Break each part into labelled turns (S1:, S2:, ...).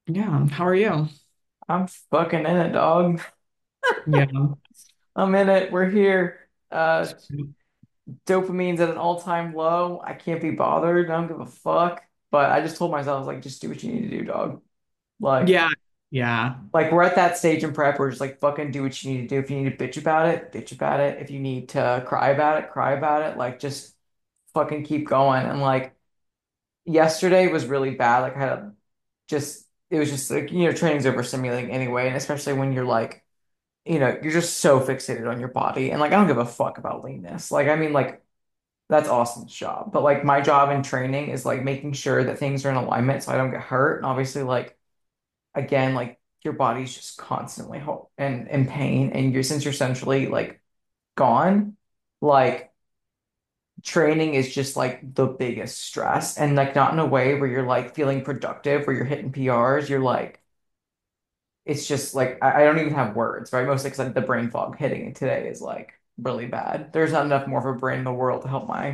S1: Yeah, how are you?
S2: I'm fucking in it, dog.
S1: Yeah.
S2: I'm in it. We're here. Dopamine's at an all-time low. I can't be bothered. I don't give a fuck. But I just told myself, I was like, just do what you need to do, dog. Like,
S1: Yeah. Yeah.
S2: like we're at that stage in prep where it's just like fucking do what you need to do. If you need to bitch about it, bitch about it. If you need to cry about it, cry about it. Like, just fucking keep going. And like yesterday was really bad. Like I had a just it was just like, training's overstimulating anyway, and especially when you're like you're just so fixated on your body. And like, I don't give a fuck about leanness. Like, I mean, like, that's Austin's job. But like, my job in training is like making sure that things are in alignment so I don't get hurt. And obviously, like, again, like, your body's just constantly ho and in pain. And since you're essentially like gone, like, training is just like the biggest stress. And like, not in a way where you're like feeling productive, where you're hitting PRs. You're like, it's just like I don't even have words, right? Mostly because the brain fog hitting it today is like really bad. There's not enough more of a brain in the world to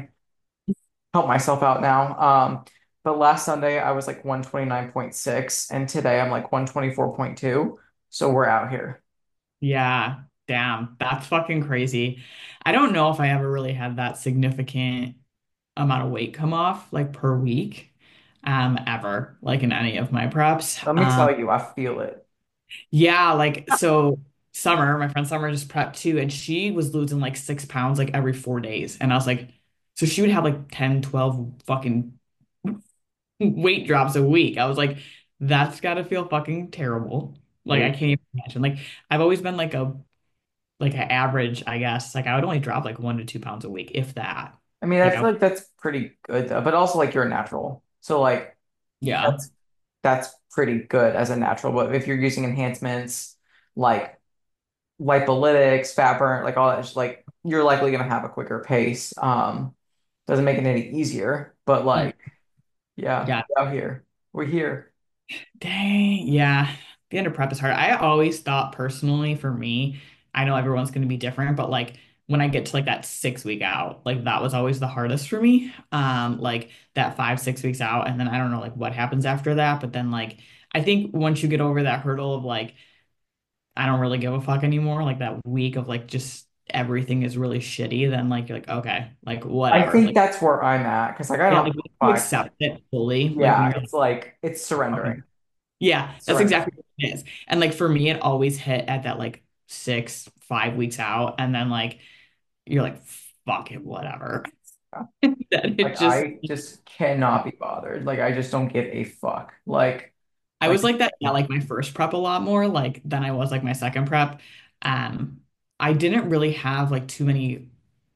S2: help myself out now. But last Sunday I was like 129.6, and today I'm like 124.2. So we're out here.
S1: Yeah. Damn. That's fucking crazy. I don't know if I ever really had that significant amount of weight come off like per week, ever, like in any of my preps.
S2: Let me tell you, I feel it.
S1: Yeah, like so Summer, my friend Summer just prepped too, and she was losing like 6 pounds like every 4 days. And I was like, so she would have like 10, 12 fucking weight drops a week. I was like, that's gotta feel fucking terrible. Like I
S2: It,
S1: can't even imagine. Like I've always been like an average, I guess. Like I would only drop like 1 to 2 pounds a week, if that.
S2: I mean, I
S1: Like I
S2: feel like that's pretty good though, but also like you're a natural. So like
S1: yeah.
S2: that's pretty good as a natural. But if you're using enhancements like lipolytics, fat burn, like all that, just like you're likely gonna have a quicker pace. Doesn't make it any easier, but
S1: Mm.
S2: like, yeah,
S1: Yeah.
S2: we're out here. We're here.
S1: Dang. Yeah. The end of prep is hard. I always thought personally for me, I know everyone's gonna be different, but like when I get to like that 6 week out, like that was always the hardest for me. Like that 5, 6 weeks out, and then I don't know like what happens after that. But then like I think once you get over that hurdle of like I don't really give a fuck anymore, like that week of like just everything is really shitty, then like you're like, okay, like
S2: I
S1: whatever.
S2: think
S1: Like
S2: that's where I'm at because like I
S1: yeah,
S2: don't
S1: like when you
S2: fuck.
S1: accept it fully, like when
S2: Yeah,
S1: you're like,
S2: it's like it's
S1: okay.
S2: surrendering.
S1: Yeah, that's
S2: Surrender.
S1: exactly what it is. And like for me, it always hit at that like 6, 5 weeks out, and then like you're like, fuck it, whatever. That it
S2: Like
S1: just
S2: I just cannot be bothered. Like I just don't give a fuck.
S1: I
S2: Like
S1: was like that, yeah, like my first prep a lot more like than I was like my second prep. Um, I didn't really have like too many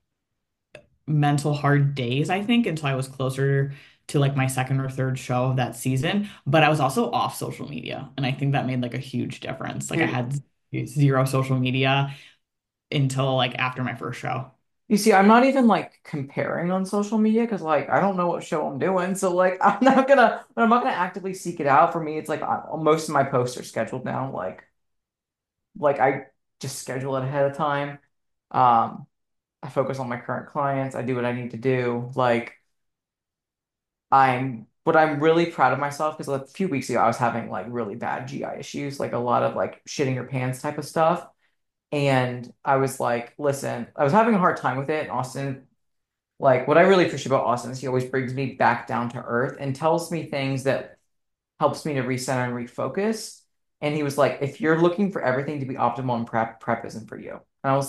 S1: mental hard days, I think, until I was closer to like my second or third show of that season. But I was also off social media. And I think that made like a huge difference. Like I
S2: dude,
S1: had zero social media until like after my first show.
S2: you see, I'm not even like comparing on social media because like I don't know what show I'm doing. So like I'm not gonna actively seek it out. For me, it's like most of my posts are scheduled now. Like I just schedule it ahead of time. Um, I focus on my current clients. I do what I need to do. Like but I'm really proud of myself because a few weeks ago I was having like really bad GI issues, like a lot of like shitting your pants type of stuff. And I was like, listen, I was having a hard time with it. And Austin, like what I really appreciate about Austin is he always brings me back down to earth and tells me things that helps me to recenter and refocus. And he was like, if you're looking for everything to be optimal in prep, prep isn't for you. And I was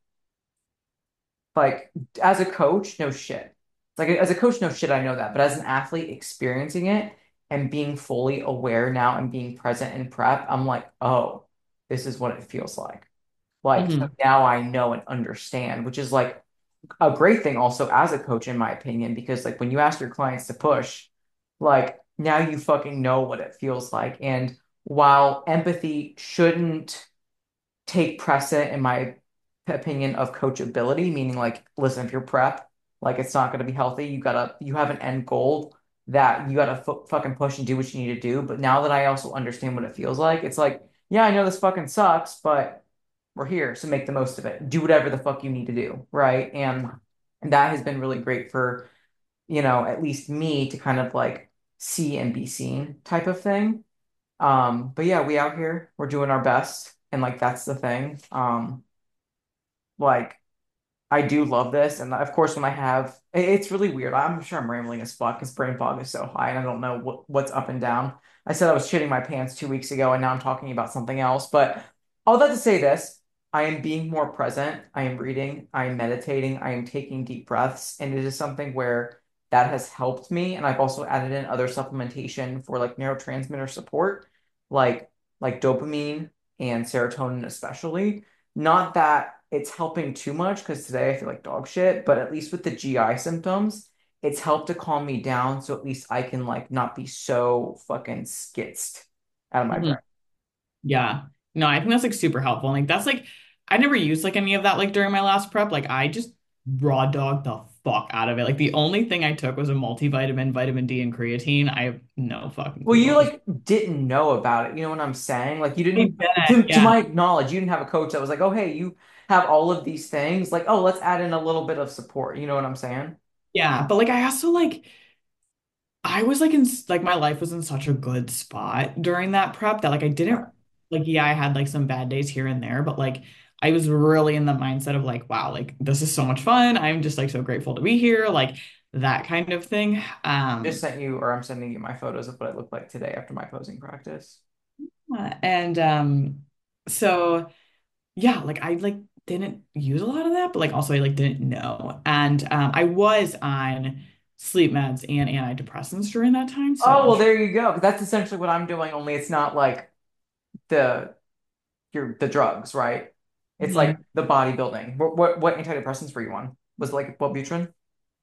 S2: like as a coach, no shit. Like as a coach, no shit, I know that. But as an athlete experiencing it and being fully aware now and being present in prep, I'm like, oh, this is what it feels like. Like so
S1: Hmm.
S2: now I know and understand, which is like a great thing also as a coach, in my opinion, because like when you ask your clients to push, like now you fucking know what it feels like. And while empathy shouldn't take precedent in my opinion of coachability, meaning like, listen, if you're prep, like it's not going to be healthy. You have an end goal that you gotta fucking push and do what you need to do. But now that I also understand what it feels like, it's like, yeah, I know this fucking sucks, but we're here, so make the most of it. Do whatever the fuck you need to do, right? And that has been really great for, at least me to kind of like see and be seen type of thing. But yeah, we out here, we're doing our best, and like that's the thing. Like I do love this, and of course, when I have, it's really weird. I'm sure I'm rambling as fuck because brain fog is so high, and I don't know what's up and down. I said I was shitting my pants 2 weeks ago, and now I'm talking about something else. But all that to say this, I am being more present. I am reading. I am meditating. I am taking deep breaths, and it is something where that has helped me. And I've also added in other supplementation for like neurotransmitter support, like like dopamine and serotonin especially. Not that it's helping too much because today I feel like dog shit, but at least with the GI symptoms, it's helped to calm me down so at least I can like not be so fucking skitzed out of my brain.
S1: Mhm. Yeah. No, I think that's like super helpful. And like that's like I never used like any of that like during my last prep. Like I just raw dogged the fuck out of it. Like the only thing I took was a multivitamin, vitamin D, and creatine. I have no fucking
S2: Well,
S1: clue
S2: you
S1: what was.
S2: like didn't know about it. You know what I'm saying? Like you
S1: I
S2: didn't,
S1: didn't,
S2: to
S1: yeah.
S2: my knowledge, you didn't have a coach that was like, oh, hey, you have all of these things. Like, oh, let's add in a little bit of support. You know what I'm saying?
S1: Yeah. But like I also like I was like in like my life was in such a good spot during that prep that like I
S2: Yeah.
S1: didn't like yeah, I had like some bad days here and there, but like I was really in the mindset of like, wow, like this is so much fun. I'm just like so grateful to be here, like that kind of thing.
S2: Just sent you, or I'm sending you my photos of what I look like today after my posing practice.
S1: And so yeah, like I like didn't use a lot of that, but like also I like didn't know. And I was on sleep meds and antidepressants during that time,
S2: Oh,
S1: so
S2: well, there you go. That's essentially what I'm doing, only it's not like the the drugs, right? It's like
S1: Mhm.
S2: the bodybuilding. What antidepressants were you on? Was it like Wellbutrin?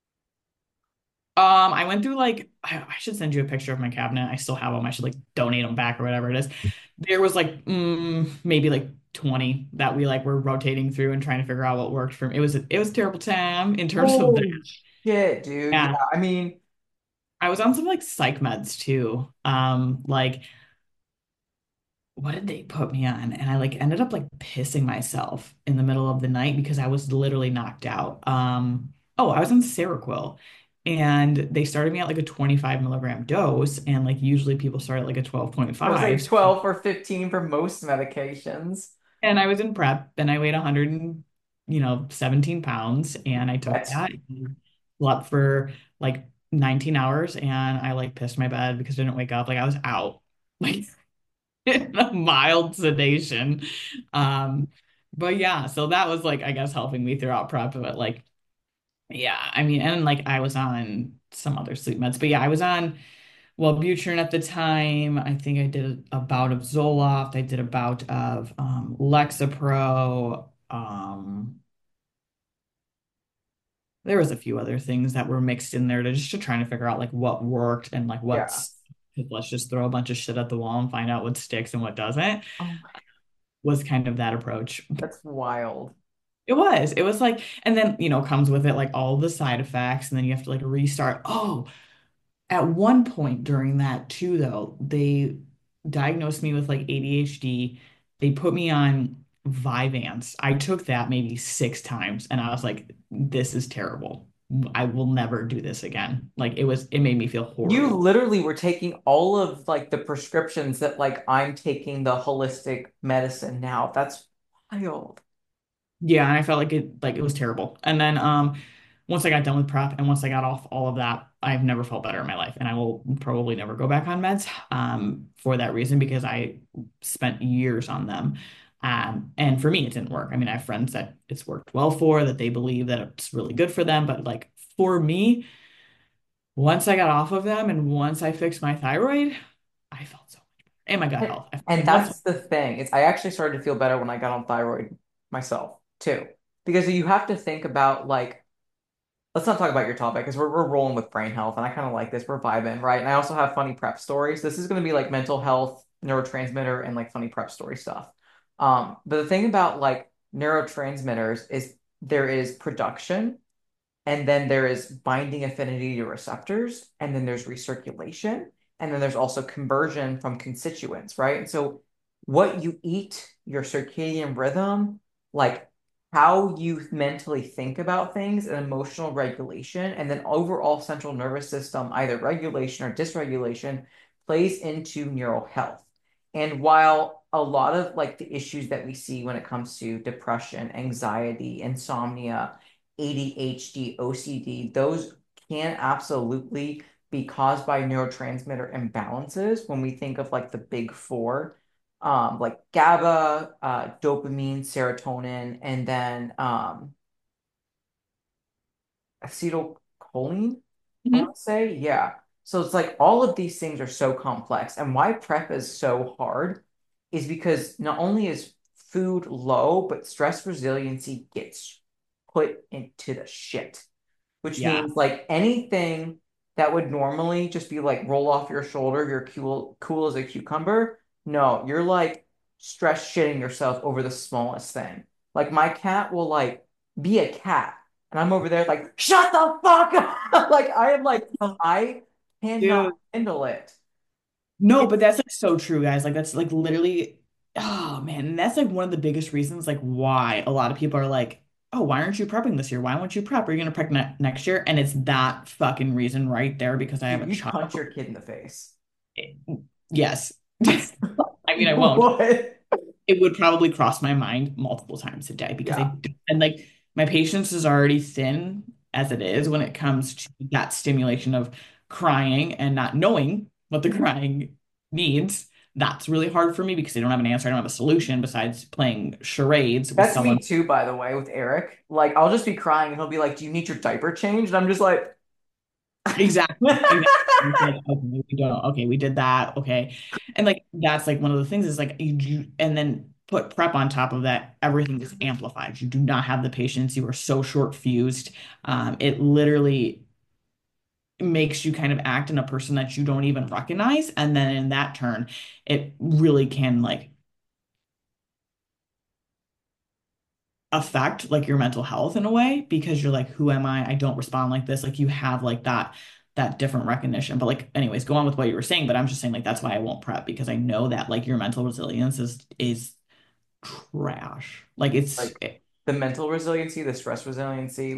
S1: I went through like I should send you a picture of my cabinet. I still have them. I should like donate them back or whatever it is. There was like maybe like 20 that we like were rotating through and trying to figure out what worked for me. It was a terrible time in terms of that.
S2: Holy shit, dude. Yeah,
S1: Yeah.
S2: I mean,
S1: I was on some like psych meds too. Like what did they put me on? And I like ended up like pissing myself in the middle of the night because I was literally knocked out. Oh, I was on Seroquel and they started me at like a 25 milligram dose. And like usually people start at like a
S2: it was like
S1: 12.5.
S2: 12 or 15 for most medications.
S1: And I was in prep and I weighed 100 and, 17 pounds. And I took
S2: What?
S1: that and slept for like 19 hours and I like pissed my bed because I didn't wake up. Like I was out. Like a mild sedation. Um, but yeah, so that was like, I guess, helping me throughout prep. But like, yeah, I mean, and like I was on some other sleep meds, but yeah, I was on Wellbutrin at the time. I think I did a bout of Zoloft. I did a bout of Lexapro. There was a few other things that were mixed in there to just to trying to figure out like what worked and like
S2: Yeah.
S1: what's let's just throw a bunch of shit at the wall and find out what sticks and what doesn't
S2: Oh my,
S1: was kind of that approach.
S2: that's wild.
S1: It was like, and then, comes with it like all the side effects, and then you have to like restart. Oh, at one point during that too, though, they diagnosed me with like ADHD. They put me on Vyvanse. I took that maybe 6 times, and I was like, this is terrible. I will never do this again. Like it made me feel
S2: You
S1: horrible.
S2: literally were taking all of like the prescriptions that like I'm taking the holistic medicine now. That's wild.
S1: Yeah, and I felt like it was terrible. And then once I got done with prep and once I got off all of that, I've never felt better in my life. And I will probably never go back on meds for that reason because I spent years on them. And for me, it didn't work. I mean, I have friends that it's worked well for, that they believe that it's really good for them. But like for me, once I got off of them and once I fixed my thyroid, I felt so much better. And my gut
S2: And
S1: health. I felt
S2: and
S1: like once,
S2: that's the thing. It's I actually started to feel better when I got on thyroid myself too. Because you have to think about like let's not talk about your topic because we're rolling with brain health and I kind of like this. We're vibing, right? And I also have funny prep stories. This is going to be like mental health, neurotransmitter, and like funny prep story stuff. But the thing about like neurotransmitters is there is production and then there is binding affinity to receptors, and then there's recirculation, and then there's also conversion from constituents, right? And so what you eat, your circadian rhythm, like how you mentally think about things and emotional regulation, and then overall central nervous system, either regulation or dysregulation, plays into neural health. And while a lot of like the issues that we see when it comes to depression, anxiety, insomnia, ADHD, OCD, those can absolutely be caused by neurotransmitter imbalances when we think of like the big four, like GABA, dopamine, serotonin, and then acetylcholine, I
S1: Mhm.
S2: want to say. Yeah. So it's like all of these things are so complex. And why prep is so hard is because not only is food low, but stress resiliency gets put into the shit, which
S1: Yeah.
S2: means like anything that would normally just be like roll off your shoulder, you're cool as a cucumber. No, you're like stress shitting yourself over the smallest thing. Like my cat will like be a cat, and I'm over there like, shut the fuck up. Like I am like, I cannot
S1: Dude.
S2: handle it.
S1: No,
S2: It,
S1: but that's like so true, guys. Like that's like literally, oh man, and that's like one of the biggest reasons like why a lot of people are like, oh, why aren't you prepping this year? Why won't you prep? Are you gonna prep next year? And it's that fucking reason right there because I have
S2: dude,
S1: a
S2: you'd
S1: child.
S2: punch your kid in the face.
S1: Yes. I mean, I won't.
S2: What?
S1: It would probably cross my mind multiple times a day because
S2: Yeah.
S1: and like my patience is already thin as it is when it comes to that stimulation of crying and not knowing what the crying needs. That's really hard for me because I don't have an answer. I don't have a solution besides playing charades with
S2: That's me
S1: someone.
S2: too, by the way, with Eric. Like, I'll just be crying and he'll be like, "Do you need your diaper changed?" And I'm just like,
S1: Exactly. Exactly. It's like, okay, we don't. Okay, we did that. Okay. And like that's like one of the things is like and then put prep on top of that, everything just amplifies. You do not have the patience. You are so short fused. It literally makes you kind of act in a person that you don't even recognize. And then in that turn, it really can like affect like your mental health in a way because you're like, who am I? I don't respond like this. Like you have like that different recognition. But like, anyways, go on with what you were saying. But I'm just saying like that's why I won't prep because I know that like your mental resilience is trash. Like it's
S2: like the mental resiliency, the stress resiliency,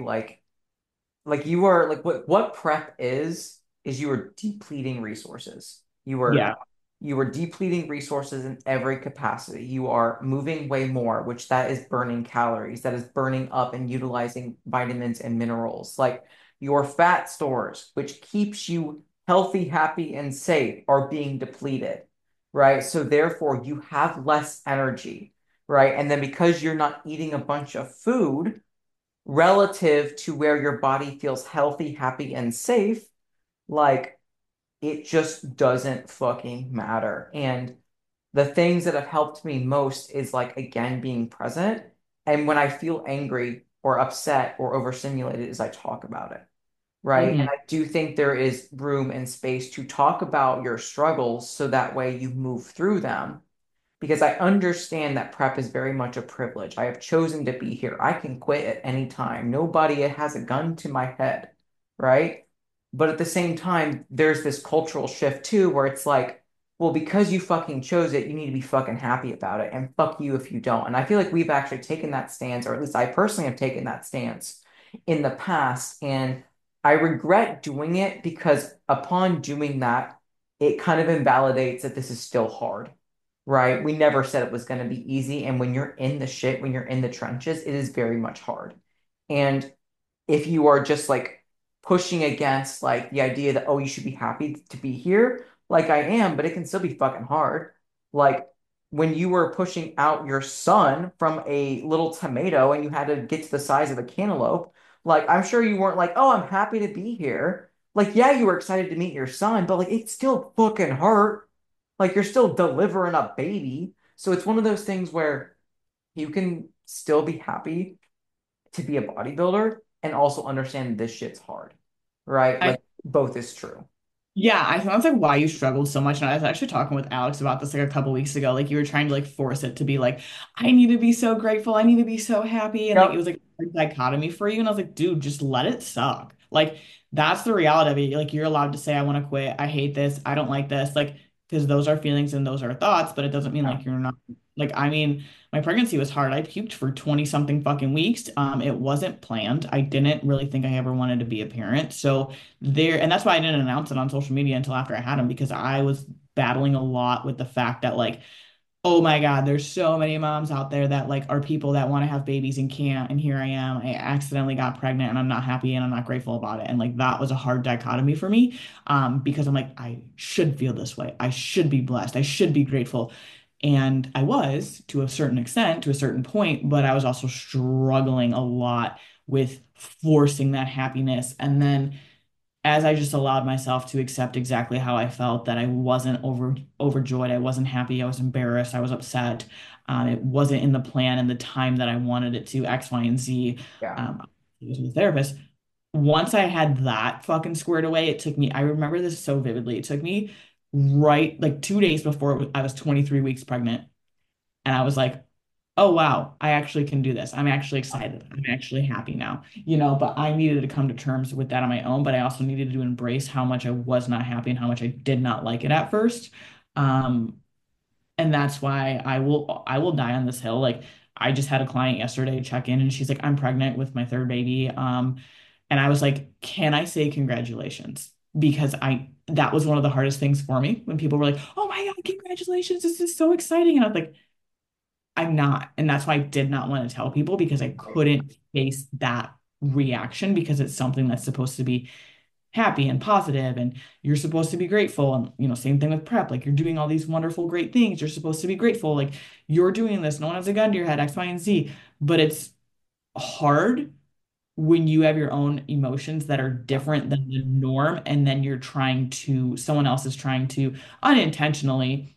S2: like you are like what prep is you are depleting resources.
S1: yeah.
S2: You are depleting resources in every capacity. You are moving way more, which that is burning calories, that is burning up and utilizing vitamins and minerals. Like your fat stores, which keeps you healthy, happy, and safe, are being depleted, right? So therefore you have less energy, right? And then because you're not eating a bunch of food relative to where your body feels healthy, happy, and safe, like it just doesn't fucking matter. And the things that have helped me most is like, again, being present. And when I feel angry or upset or overstimulated, is I talk about it. Right. And
S1: Mhm.
S2: I do think there is room and space to talk about your struggles so that way you move through them because I understand that prep is very much a privilege. I have chosen to be here. I can quit at any time. Nobody has a gun to my head, right? But at the same time, there's this cultural shift too, where it's like, well, because you fucking chose it, you need to be fucking happy about it, and fuck you if you don't. And I feel like we've actually taken that stance, or at least I personally have taken that stance in the past, and I regret doing it because upon doing that, it kind of invalidates that this is still hard, right? We never said it was going to be easy. And when you're in the shit, when you're in the trenches, it is very much hard. And if you are just like pushing against like the idea that, oh, you should be happy to be here, like I am, but it can still be fucking hard. Like when you were pushing out your son from a little tomato and you had to get to the size of a cantaloupe, like I'm sure you weren't like, oh, I'm happy to be here. Like, yeah, you were excited to meet your son, but like it still fucking hurt. Like you're still delivering a baby. So it's one of those things where you can still be happy to be a bodybuilder and also understand this shit's hard, right?
S1: I
S2: Like both is true.
S1: Yeah, I think that's like why you struggled so much. And I was actually talking with Alex about this like a couple weeks ago. Like you were trying to like force it to be like, I need to be so grateful. I need to be so happy. And like it
S2: Yep.
S1: was like a dichotomy for you. And I was like, dude, just let it suck. Like that's the reality of it. Like you're allowed to say, I want to quit. I hate this. I don't like this. Like, because those are feelings and those are thoughts, but it doesn't mean
S2: Yeah.
S1: like you're not like, I mean, my pregnancy was hard. I puked for 20 something fucking weeks. It wasn't planned. I didn't really think I ever wanted to be a parent. So there, and that's why I didn't announce it on social media until after I had him because I was battling a lot with the fact that like, oh my God, there's so many moms out there that like are people that want to have babies and can't. And here I am. I accidentally got pregnant and I'm not happy and I'm not grateful about it. And like that was a hard dichotomy for me. Because I'm like, I should feel this way. I should be blessed. I should be grateful. And I was to a certain extent, to a certain point, but I was also struggling a lot with forcing that happiness. And then as I just allowed myself to accept exactly how I felt, that I wasn't overjoyed, I wasn't happy, I was embarrassed, I was upset. It wasn't in the plan and the time that I wanted it to, X, Y, and Z.
S2: Yeah.
S1: I was with a therapist. Once I had that fucking squared away, it took me, I remember this so vividly. It took me right like 2 days before I was 23 weeks pregnant. And I was like, oh wow, I actually can do this. I'm actually excited. I'm actually happy now, but I needed to come to terms with that on my own, but I also needed to embrace how much I was not happy and how much I did not like it at first. Um, and that's why I will die on this hill. Like I just had a client yesterday check in and she's like, I'm pregnant with my third baby. And I was like, can I say congratulations? Because that was one of the hardest things for me when people were like, oh my God, congratulations. This is so exciting. And I was like, I'm not. And that's why I did not want to tell people because I couldn't face that reaction because it's something that's supposed to be happy and positive and you're supposed to be grateful. And, same thing with prep. Like you're doing all these wonderful, great things. You're supposed to be grateful. Like you're doing this. No one has a gun to your head, X, Y, and Z. But it's hard when you have your own emotions that are
S2: Yeah.
S1: different than the norm. And then someone else is trying to unintentionally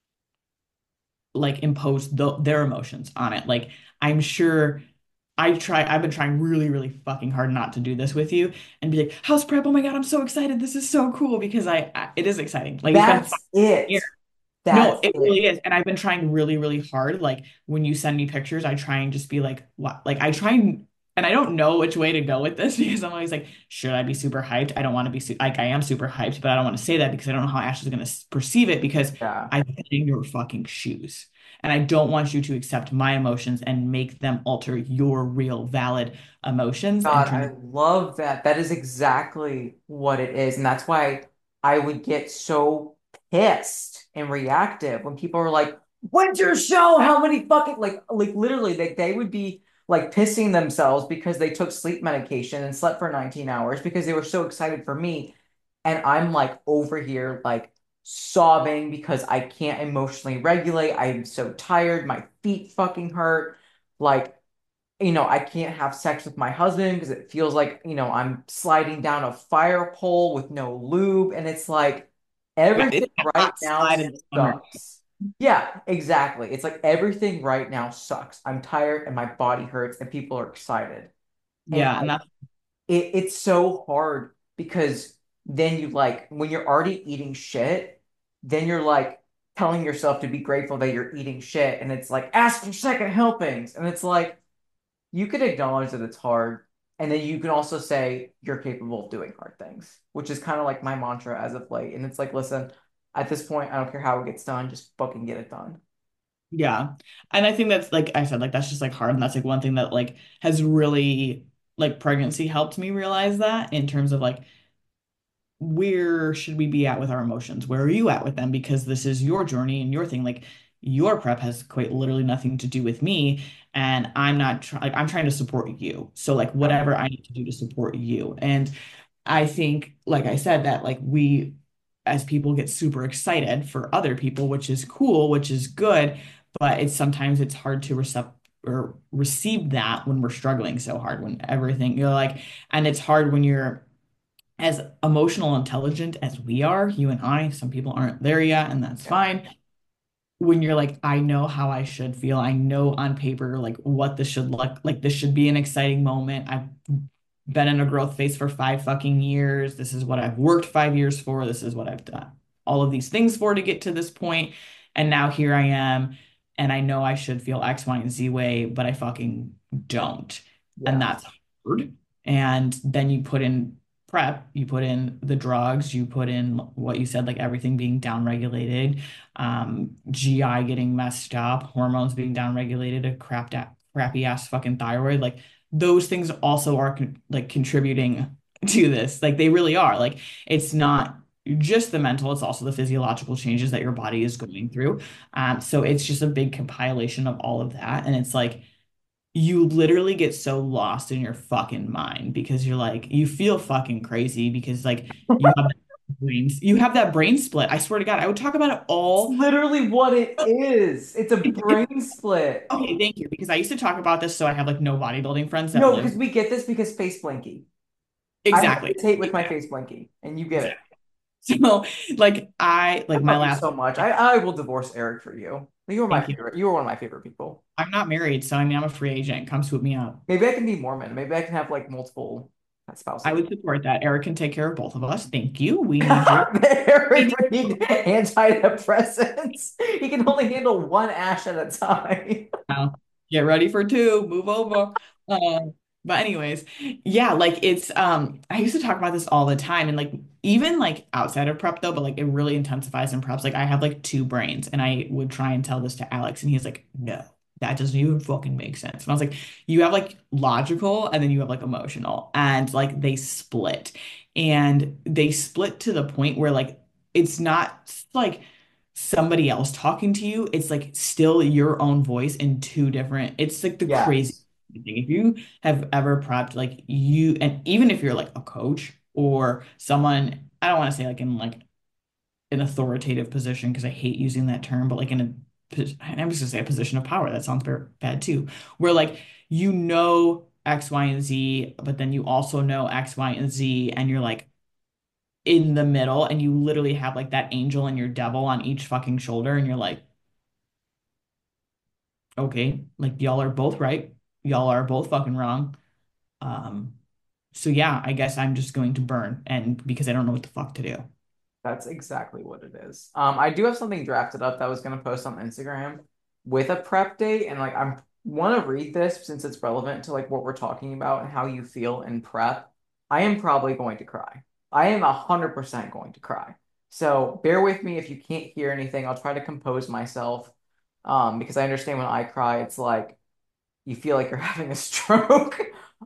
S1: like impose their emotions on it. Like I'm sure I've been trying really, really fucking hard not to do this with you and be like, house prep, oh my God, I'm so excited. This is so cool because it is exciting. Like it's been
S2: That's it.
S1: no,
S2: That's
S1: it
S2: it.
S1: really is. And I've been trying really, really hard. Like when you send me pictures, I try and just be like, what? Like I try and I don't know which way to go with this because I'm always like, should I be super hyped? I don't want to be like I am super hyped, but I don't want to say that because I don't know how Ashley's going to perceive it because
S2: Yeah.
S1: I've been in your fucking shoes. And I don't want you to accept my emotions and make them alter your real valid emotions and
S2: God,
S1: turn
S2: I
S1: them.
S2: love that. That is exactly what it is. And that's why I would get so pissed and reactive when people are like, when's your show? How many fucking like literally they would be like pissing themselves because they took sleep medication and slept for 19 hours because they were so excited for me. And I'm like over here like sobbing because I can't emotionally regulate. I'm so tired. My feet fucking hurt. Like I can't have sex with my husband because it feels like, I'm sliding down a fire pole with no lube. And it's like
S1: Yeah,
S2: everything
S1: it's a
S2: right
S1: hot
S2: now
S1: slide in the summer.
S2: sucks. Yeah, exactly. It's like everything right now sucks. I'm tired and my body hurts and people are excited. And
S1: Yeah, and
S2: like
S1: that's
S2: it's so hard because then you like when you're already eating shit, then you're like telling yourself to be grateful that you're eating shit. And it's like ask for second helpings. And it's like you could acknowledge that it's hard, and then you can also say you're capable of doing hard things, which is kind of like my mantra as of late. And it's like, listen, at this point, I don't care how it gets done, just fucking get it done.
S1: Yeah. And I think that's like I said, like that's just like hard. And that's like one thing that like has really like pregnancy helped me realize that in terms of like where should we be at with our emotions? Where are you at with them? Because this is your journey and your thing. Like your prep has quite literally nothing to do with me. And I'm not trying like I'm trying to support you. So like
S2: Yeah.
S1: whatever I need to do to support you. And I think, like I said, that like we as people get super excited for other people, which is cool, which is good, but it's hard to receive that when we're struggling so hard, when everything you're like, and it's hard when you're as emotional intelligent as we are, you and I, some people aren't there yet, and that's
S2: Yeah.
S1: fine. When you're like, I know how I should feel. I know on paper, like what this should look like. This should be an exciting moment. I've been in a growth phase for 5 fucking years. This is what I've worked 5 years for. This is what I've done all of these things for to get to this point. And now here I am. And I know I should feel X, Y, and Z way, but I fucking don't. And
S2: Yeah.
S1: that's hard. And then you put in prep, you put in the drugs, you put in what you said, like everything being downregulated, GI getting messed up, hormones being downregulated, a crappy ass fucking thyroid. Like those things also are like contributing to this. Like they really are. Like it's not just the mental, it's also the physiological changes that your body is going through. So it's just a big compilation of all of that. And it's like you literally get so lost in your fucking mind because you're like, you feel fucking crazy because like you have that brain split. I swear to God, I would talk about it
S2: It's
S1: all.
S2: literally what it is. It's a brain split.
S1: Okay, thank you. Because I used to talk about this, so I have like no bodybuilding friends that
S2: No,
S1: live.
S2: because we get this because face blinky. I
S1: Exactly.
S2: hesitate with my
S1: Exactly.
S2: face blinky, and you get it.
S1: Exactly. So like
S2: I
S1: my
S2: love you
S1: last
S2: so much. I will divorce Eric for you. You were my
S1: thank you.
S2: favorite. You were one of my favorite people.
S1: I'm not married, so I mean I'm a free agent. Come swoop me up.
S2: Maybe I can be Mormon. Maybe I can have like multiple
S1: I
S2: spouses.
S1: would support that. Eric can take care of both of us. Thank you. We need your
S2: Eric would need antidepressants. He can only handle one ash at a time.
S1: now. Get ready for two. Move over. But anyways, yeah, like it's I used to talk about this all the time and like even like outside of prep though, but like it really intensifies in preps. Like I have like two brains and I would try and tell this to Alex and he's like, no, that doesn't even fucking make sense. And I was like, you have like logical and then you have like emotional and like they split to the point where like it's not like somebody else talking to you. It's like still your own voice in two different, it's like the crazy
S2: Yes.
S1: thing. If you have ever prepped, like you, and even if you're like a coach or someone, I don't want to say like in like an authoritative position because I hate using that term, but like in I'm just gonna say a position of power. That sounds very bad too. Where like you know X, Y, and Z, but then you also know X, Y, and Z, and you're like in the middle, and you literally have like that angel and your devil on each fucking shoulder, and you're like, okay, like y'all are both right. Y'all are both fucking wrong. Um, so yeah, I guess I'm just going to burn and because I don't know what the fuck to do.
S2: That's exactly what it is. I do have something drafted up that I was gonna post on Instagram with a prep date, and like I'm want to read this since it's relevant to like what we're talking about and how you feel in prep. I am probably going to cry. I am 100% going to cry. So bear with me if you can't hear anything. I'll try to compose myself, because I understand when I cry, it's like you feel like you're having a stroke.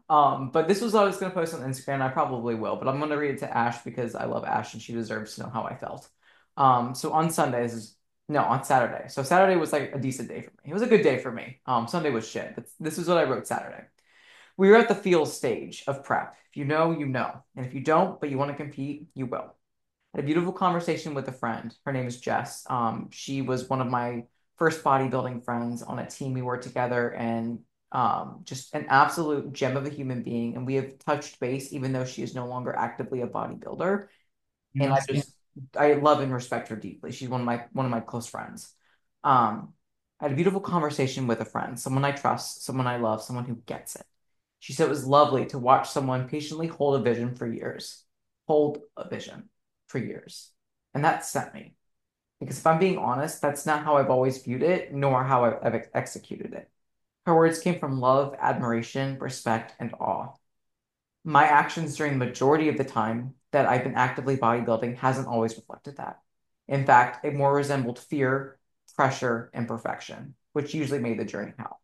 S2: But this was what I was gonna post on Instagram. I probably will, but I'm gonna read it to Ash because I love Ash and she deserves to know how I felt. So on Sundays, no, on Saturday. So Saturday was like a decent day for me. It was a good day for me. Sunday was shit. But this is what I wrote Saturday. We were at the feel stage of prep. If you know, you know. And if you don't, but you want to compete, you will. Had a beautiful conversation with a friend. Her name is Jess. She was one of my first bodybuilding friends on a team we worked together, and just an absolute gem of a human being. And we have touched base, even though she is no longer actively a bodybuilder. And I
S1: Yes, yeah.
S2: just I love and respect her deeply. She's one of my close friends. Um, I had a beautiful conversation with a friend, someone I trust, someone I love, someone who gets it. She said it was lovely to watch someone patiently hold a vision for years, hold a vision for years. And that sent me. Because if I'm being honest, that's not how I've always viewed it, nor how I've executed it. Her words came from love, admiration, respect, and awe. My actions during the majority of the time that I've been actively bodybuilding hasn't always reflected that. In fact, it more resembled fear, pressure, and perfection, which usually made the journey hell.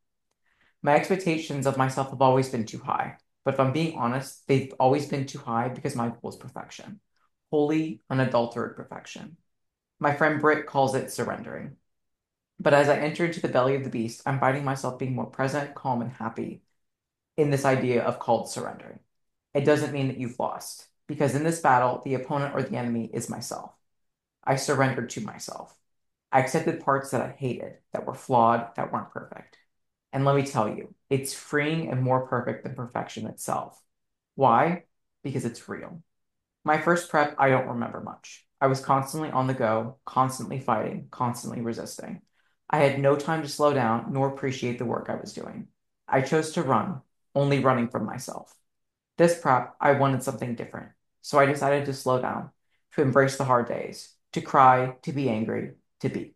S2: My expectations of myself have always been too high. But if I'm being honest, they've always been too high because my goal is perfection, holy, unadulterated perfection. My friend Britt calls it surrendering. But as I enter into the belly of the beast, I'm finding myself being more present, calm, and happy in this idea of called surrendering. It doesn't mean that you've lost, because in this battle, the opponent or the enemy is myself. I surrendered to myself. I accepted parts that I hated, that were flawed, that weren't perfect. And let me tell you, it's freeing and more perfect than perfection itself. Why? Because it's real. My first prep, I don't remember much. I was constantly on the go, constantly fighting, constantly resisting. I had no time to slow down nor appreciate the work I was doing. I chose to run, only running from myself. This prep, I wanted something different. So I decided to slow down, to embrace the hard days, to cry, to be angry, to be.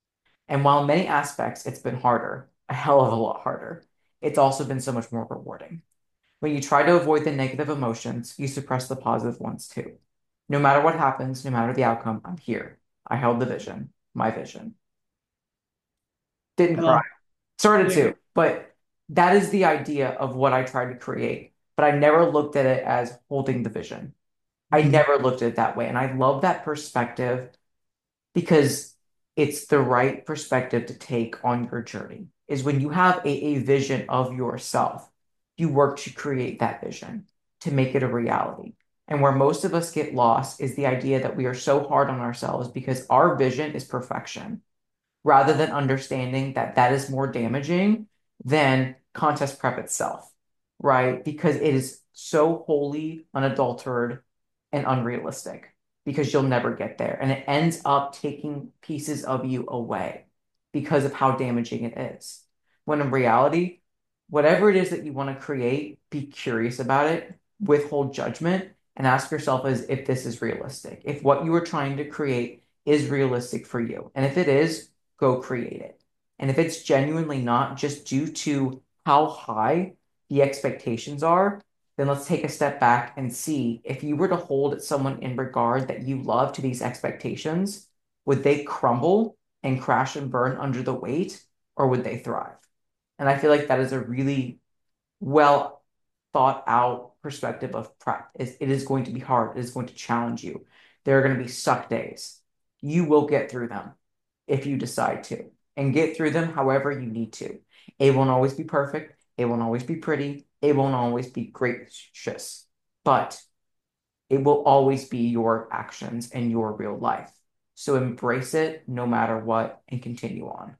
S2: And while in many aspects it's been harder, a hell of a lot harder, it's also been so much more rewarding. When you try to avoid the negative emotions, you suppress the positive ones too. No matter what happens, no matter the outcome, I'm here. I held the vision, my vision. Didn't
S1: I
S2: cry.
S1: love
S2: Started
S1: it.
S2: to, but that is the idea of what I tried to create. But I never looked at it as holding the vision. I
S1: Mhm.
S2: never looked at it that way. And I love that perspective because it's the right perspective to take on your journey. Is when you have a vision of yourself, you work to create that vision, to make it a reality. And where most of us get lost is the idea that we are so hard on ourselves because our vision is perfection rather than understanding that that is more damaging than contest prep itself, right? Because it is so wholly unadulterated and unrealistic because you'll never get there. And it ends up taking pieces of you away because of how damaging it is. When in reality, whatever it is that you want to create, be curious about it, withhold judgment, and ask yourself as if this is realistic. If what you are trying to create is realistic for you. And if it is, go create it. And if it's genuinely not, just due to how high the expectations are, then let's take a step back and see if you were to hold someone in regard that you love to these expectations, would they crumble and crash and burn under the weight, or would they thrive? And I feel like that is a really well thought out perspective of prep. It is going to be hard. It is going to challenge you. There are going to be suck days. You will get through them if you decide to, and get through them however you need to. It won't always be perfect. It won't always be pretty. It won't always be gracious, but it will always be your actions and your real life. So embrace it no matter what and continue on.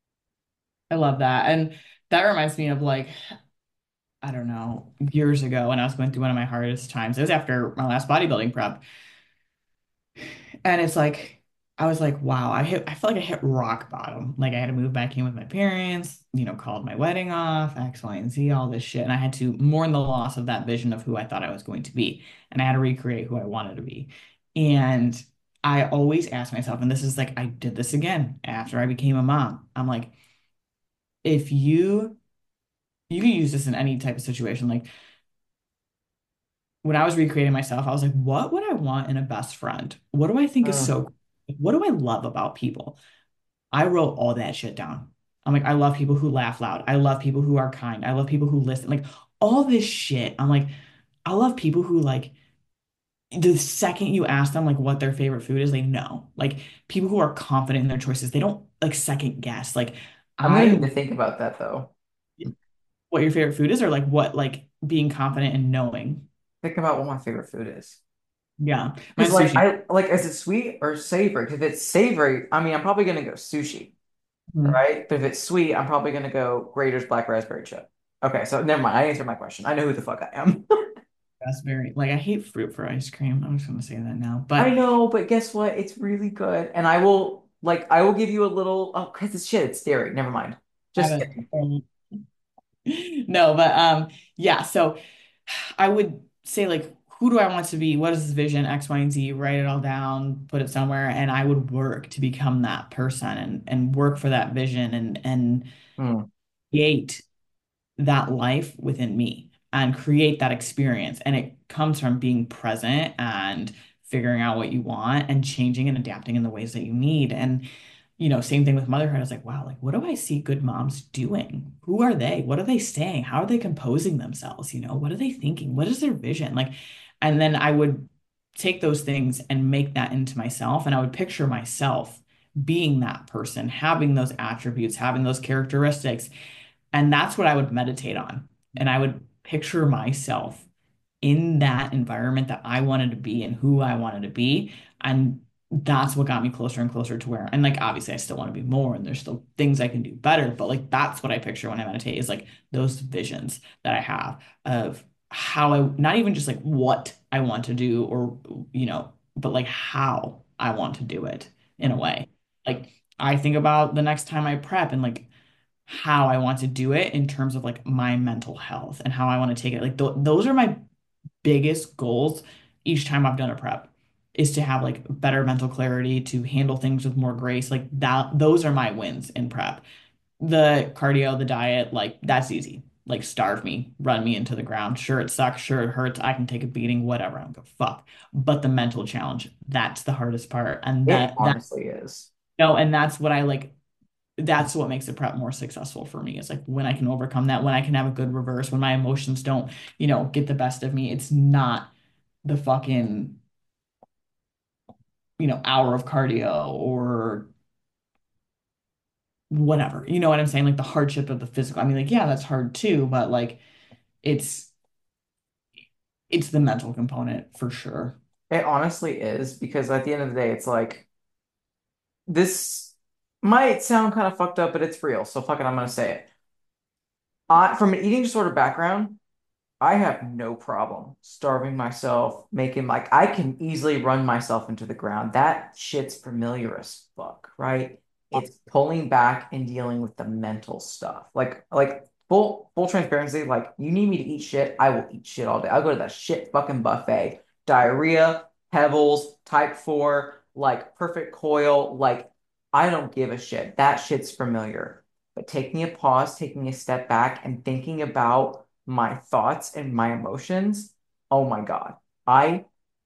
S1: I love that. And that reminds me of like, I don't know, years ago when I was going through one of my hardest times. It was after my last bodybuilding prep. And it's like, I was like, wow, I felt like I hit rock bottom. Like I had to move back in with my parents, called my wedding off, X, Y, and Z, all this shit. And I had to mourn the loss of that vision of who I thought I was going to be. And I had to recreate who I wanted to be. And I always ask myself, and this is like, I did this again after I became a mom. I'm like, if you can use this in any type of situation. Like when I was recreating myself, I was like, what would I want in a best friend? What do I think is
S2: Mm.
S1: so cool? What do I love about people? I wrote all that shit down. I'm like, I love people who laugh loud. I love people who are kind. I love people who listen. Like all this shit. I'm like, I love people who like the second you ask them like what their favorite food is, they know. Like people who are confident in their choices, they don't like second guess. Like
S2: I'm gonna
S1: I
S2: need to think about that though.
S1: what your favorite food is or like what like being confident and knowing.
S2: Think about what my favorite food is.
S1: Yeah.
S2: Because
S1: Mine's
S2: like
S1: sushi.
S2: I like is it sweet or savory? 'Cause if it's savory, I mean I'm probably gonna go sushi,
S1: Mhm.
S2: right? But if it's sweet, I'm probably gonna go Grater's Black Raspberry Chip. Okay, so never mind. I answered my question. I know who the fuck I am.
S1: Raspberry. Like I hate fruit for ice cream. I'm just gonna say that now.
S2: I
S1: But
S2: know, but guess what? It's really good. And I will give you a little oh because it's shit, it's dairy. Never mind.
S1: I
S2: Just
S1: haven't
S2: kidding.
S1: no, but yeah, so I would say like who do I want to be? What is this vision? X, Y, and Z, write it all down, put it somewhere, and I would work to become that person and work for that vision and
S2: Hmm.
S1: create that life within me and create that experience. And it comes from being present and figuring out what you want and changing and adapting in the ways that you need. And same thing with motherhood. I was like, wow, like what do I see good moms doing? Who are they? What are they saying? How are they composing themselves? What are they thinking? What is their vision? Like, and then I would take those things and make that into myself. And I would picture myself being that person, having those attributes, having those characteristics. And that's what I would meditate on. And I would picture myself in that environment that I wanted to be and who I wanted to be. And that's what got me closer and closer to where, and like, obviously, I still want to be more and there's still things I can do better. But like, that's what I picture when I meditate is like those visions that I have of how I, not even just like what I want to do or, but like how I want to do it in a way. Like, I think about the next time I prep and like, how I want to do it in terms of like my mental health and how I want to take it. Like those are my biggest goals each time I've done a prep is to have like better mental clarity, to handle things with more grace. Like that, those are my wins in prep. The cardio, the diet, like that's easy. Like starve me, run me into the ground. Sure, it sucks. Sure, it hurts. I can take a beating, whatever. I don't give a fuck. But the mental challenge, that's the hardest part. And
S2: It
S1: that
S2: honestly is.
S1: no, and that's what I like that's what makes the prep more successful for me. It's like when I can overcome that, when I can have a good reverse, when my emotions don't, get the best of me. It's not the fucking hour of cardio or whatever. You know what I'm saying? Like the hardship of the physical. I mean, like, yeah, that's hard too, but like it's it's the mental component for sure.
S2: It honestly is because at the end of the day, it's like this might sound kind of fucked up, but it's real. So fuck it, I'm gonna say it. From an eating disorder background, I have no problem starving myself, making like I can easily run myself into the ground. That shit's familiar as fuck, right? It's pulling back and dealing with the mental stuff. Like full transparency, like you need me to eat shit, I will eat shit all day. I'll go to that shit fucking buffet. Diarrhea, Pebbles, type 4, like perfect coil, like I don't give a shit. That shit's familiar. But taking a pause, taking a step back and thinking about my thoughts and my emotions, oh my God, I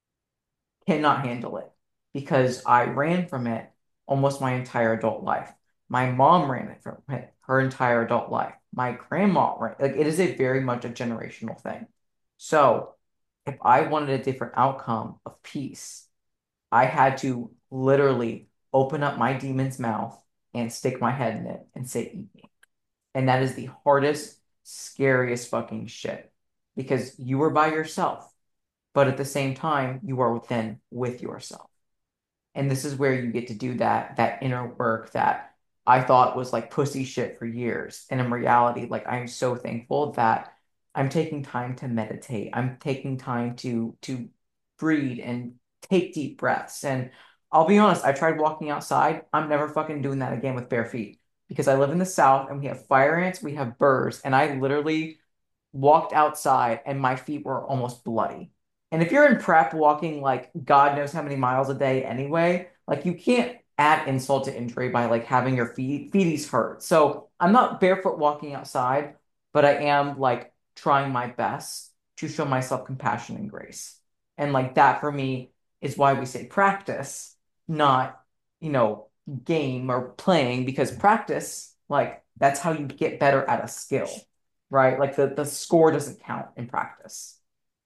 S2: cannot handle it because I ran from it almost my entire adult life. My mom ran it from it her entire adult life. My grandma ran, like it is a very much a generational thing. So if I wanted a different outcome of peace, I had to literally open up my demon's mouth and stick my head in it and say, eat me. And that is the hardest, scariest fucking shit because you are by yourself, but at the same time, you are within with yourself. And this is where you get to do that inner work that I thought was like pussy shit for years. And in reality, like I'm so thankful that I'm taking time to meditate. I'm taking time to breathe and take deep breaths. And I'll be honest, I tried walking outside. I'm never fucking doing that again with bare feet because I live in the South and we have fire ants, we have burrs, and I literally walked outside and my feet were almost bloody. And if you're in prep walking like God knows how many miles a day anyway, like you can't add insult to injury by like having your feeties hurt. So I'm not barefoot walking outside, but I am like trying my best to show myself compassion and grace. And like that for me is why we say practice, not, you know, game or playing, because practice, like that's how you get better at a skill, right? Like the score doesn't count in practice.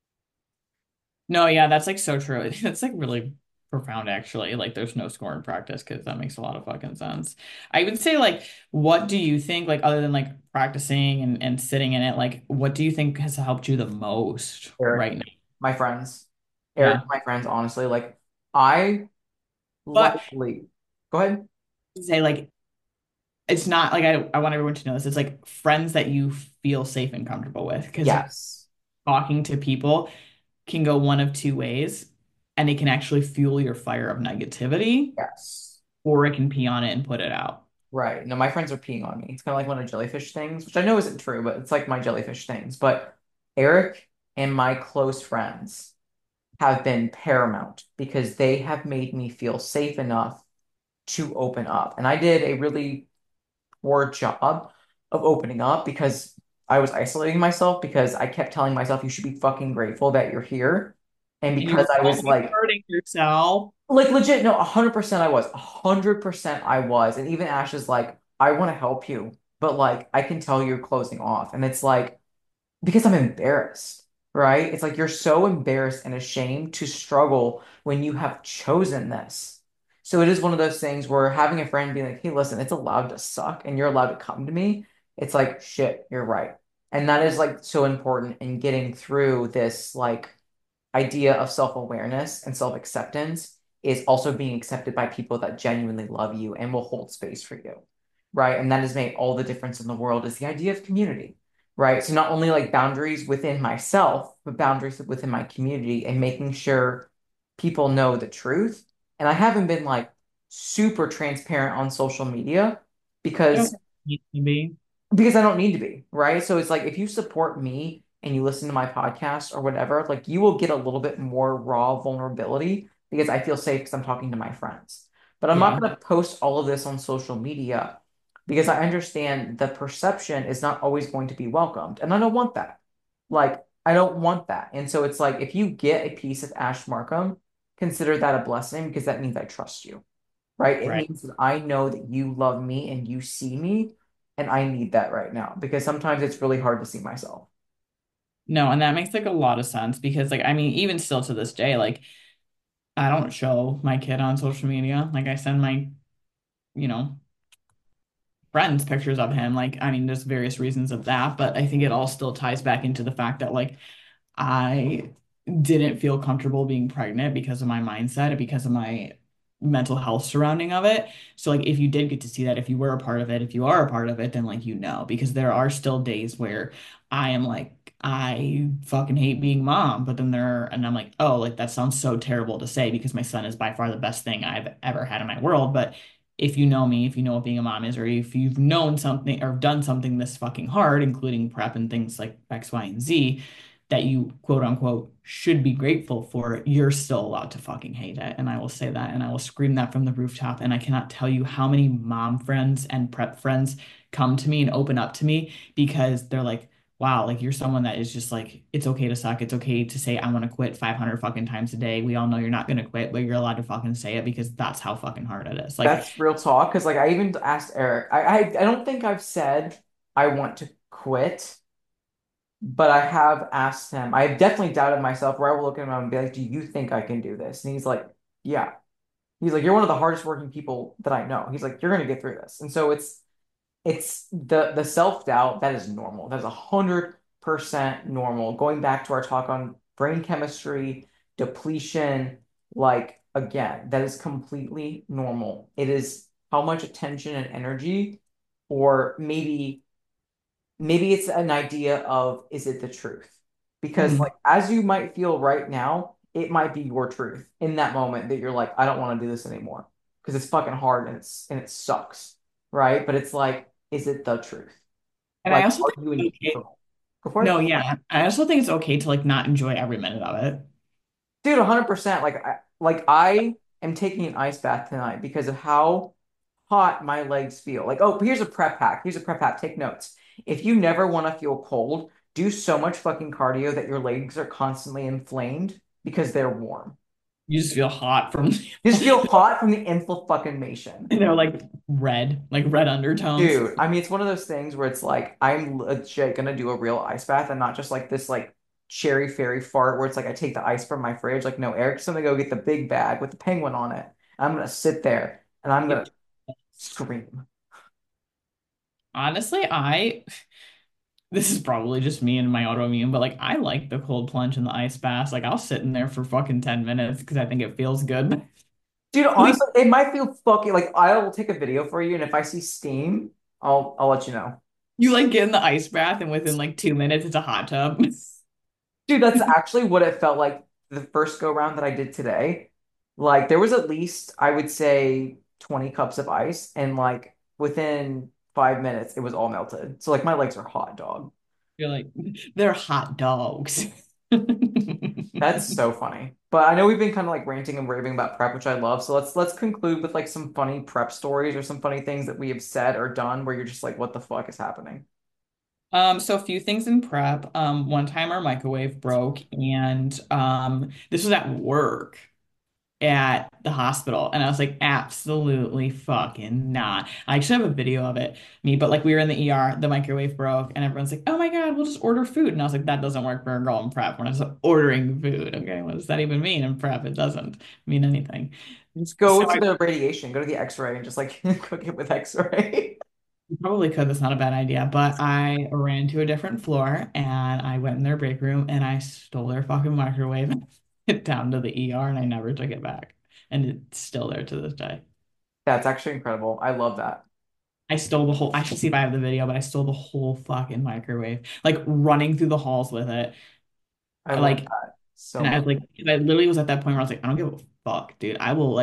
S1: No, yeah, that's like so true. It's like really profound actually. Like there's no score in practice because that makes a lot of fucking sense. I would say like what do you think like other than like practicing and sitting in it, like what do you think has helped you the most
S2: Eric,
S1: right now?
S2: my friends, Eric,
S1: Yeah.
S2: my friends, honestly, like I
S1: But
S2: likely, go ahead.
S1: say like it's not like I want everyone to know this. It's like friends that you feel safe and comfortable with because
S2: Yes,
S1: talking to people can go one of two ways and it can actually fuel your fire of negativity
S2: yes,
S1: or it can pee on it and put it out.
S2: right. No, my friends are peeing on me. It's kind of like one of jellyfish things, which I know isn't true, but it's like my jellyfish things. But Eric and my close friends have been paramount because they have made me feel safe enough to open up. And I did a really poor job of opening up because I was isolating myself because I kept telling myself you should be fucking grateful that you're here. And
S1: And you
S2: because
S1: were
S2: I was
S1: always hurting yourself.
S2: like legit, no, 100% I was. 100% I was. And even Ash is like, I want to help you, but like I can tell you're closing off. And it's like, because I'm embarrassed, right? It's like you're so embarrassed and ashamed to struggle when you have chosen this. So it is one of those things where having a friend being like, hey, listen, it's allowed to suck and you're allowed to come to me. It's like, shit, you're right. And that is like so important in getting through this like idea of self-awareness and self-acceptance is also being accepted by people that genuinely love you and will hold space for you, right? And that has made all the difference in the world is the idea of community, right? So not only like boundaries within myself, but boundaries within my community and making sure people know the truth. And I haven't been like super transparent on social media
S1: You don't
S2: because
S1: need to be.
S2: I don't need to be, right? So it's like if you support me and you listen to my podcast or whatever, like you will get a little bit more raw vulnerability because I feel safe because I'm talking to my friends. But I'm not
S1: Yeah.
S2: going to post all of this on social media because I understand the perception is not always going to be welcomed. And I don't want that. Like, I don't want that. And so it's like if you get a piece of Ash Markham, consider that a blessing because that means I trust you, right? It
S1: Right.
S2: means that I know that you love me and you see me, and I need that right now because sometimes it's really hard to see myself.
S1: No, and that makes like a lot of sense because like I mean even still to this day like I don't show my kid on social media. Like I send my, you know, friends pictures of him. Like, I mean, there's various reasons of that, but I think it all still ties back into the fact that like I didn't feel comfortable being pregnant because of my mindset and because of my mental health surrounding of it. So like if you did get to see that, if you were a part of it, if you are a part of it, then like because there are still days where I am like I fucking hate being mom, but then and I'm like, oh, like that sounds so terrible to say because my son is by far the best thing I've ever had in my world. But if you know me, if you know what being a mom is, or if you've known something or done something this fucking hard, including prep and things like X, Y, and Z, that you quote unquote should be grateful for, you're still allowed to fucking hate it. And I will say that and I will scream that from the rooftop. And I cannot tell you how many mom friends and prep friends come to me and open up to me because they're like, wow, like you're someone that is just like, it's okay to suck. It's okay to say, I want to quit 500 fucking times a day. We all know you're not going to quit, but you're allowed to fucking say it because that's how fucking hard it is. Like,
S2: That's real talk. Because like I even asked Eric, I don't think I've said I want to quit, but I have asked him. I've definitely doubted myself where I will look at him and be like, "Do you think I can do this?" And he's like, "Yeah." He's like, "You're one of the hardest working people that I know." He's like, "You're gonna get through this." And so it's the self-doubt that is normal. That's 100% normal. Going back to our talk on brain chemistry, depletion, like again, that is completely normal. It is how much attention and energy, or maybe it's an idea of is it the truth? Because like
S1: mhm.
S2: as you might feel right now, it might be your truth in that moment that you're like, I don't want to do this anymore because it's fucking hard and it sucks, right? But it's like, is it the truth?
S1: And I
S2: Like,
S1: also
S2: are
S1: think
S2: you
S1: it's
S2: in
S1: okay.
S2: control? Go for
S1: No,
S2: it.
S1: yeah. I also think it's okay to like not enjoy every minute of it.
S2: Dude, 100%. Like I am taking an ice bath tonight because of how hot my legs feel. Like, oh, here's a prep hack. Here's a prep hack. Take notes. If you never want to feel cold, do so much fucking cardio that your legs are constantly inflamed because they're warm.
S1: You just feel hot from
S2: Just feel hot from the infl fucking mation.
S1: they're like red undertones.
S2: Dude, I mean, it's one of those things where it's like I'm legit gonna do a real ice bath and not just like this like cherry fairy fart where it's like I take the ice from my fridge. Like, no, Eric's gonna go get the big bag with the penguin on it. I'm gonna sit there and I'm gonna scream.
S1: Honestly, this is probably just me and my autoimmune, but like I like the cold plunge and the ice bath. Like I'll sit in there for fucking 10 minutes because I think it feels good.
S2: Dude,
S1: At least
S2: honestly, it might feel fucking like I'll take a video for you, and if I see steam, I'll let you know.
S1: you like get in the ice bath and within like 2 minutes it's a hot tub.
S2: Dude, that's actually what it felt like the first go round that I did today. Like there was at least, I would say, 20 cups of ice, and like within 5 minutes, it was all melted. So like my legs are hot, dog.
S1: You're like, they're hot dogs.
S2: That's so funny. But I know we've been kind of like ranting and raving about prep, which I love. So let's conclude with like some funny prep stories or some funny things that we have said or done where you're just like, what the fuck is happening?
S1: So a few things in prep. One time our microwave broke and this was at work at the hospital. And I was like, absolutely fucking not. I actually have a video of it, me, but like we were in the ER, the microwave broke, and everyone's like, oh my God, we'll just order food. And I was like, that doesn't work for a girl in prep. We're not just ordering food. Okay, what does that even mean in prep? It doesn't mean anything.
S2: Just
S1: So
S2: go to
S1: I
S2: the radiation, go to the X-ray and just like cook it with X-ray.
S1: probably could, that's not a bad idea, but I ran to a different floor and I went in their break room and I stole their fucking microwave and it down to the ER and I never took it back. And it's still there to this day.
S2: That's actually incredible. I love that.
S1: I stole the whole, I should see if I have the video, but I stole the whole fucking microwave, like running through the halls with it.
S2: I love
S1: Like,
S2: that so
S1: and I
S2: much.
S1: was like, I literally was at that point where I was like, I don't give a fuck, dude.